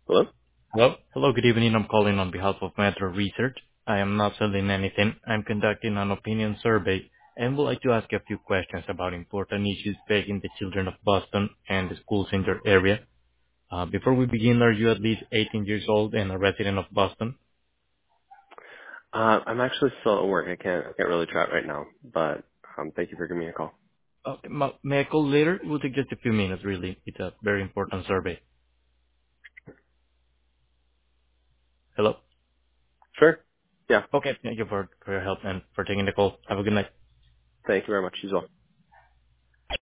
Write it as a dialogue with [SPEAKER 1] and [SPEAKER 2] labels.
[SPEAKER 1] Hello?
[SPEAKER 2] Hello. Hello, good evening. I'm calling on behalf of Metro Research. I am not selling anything. I'm conducting an opinion survey and would like to ask you a few questions about important issues facing the children of Boston and the schools in your area. Before we begin, are you at least 18 years old and a resident of Boston?
[SPEAKER 1] I'm actually still at work. I can't really chat right now, but thank you for giving me a call.
[SPEAKER 2] Okay, may I call later? It will take just a few minutes, really. It's a very important survey. Hello?
[SPEAKER 1] Sure. Yeah.
[SPEAKER 2] Okay, thank you for your help and for taking the call. Have a good night.
[SPEAKER 1] Thank you very much. You as well.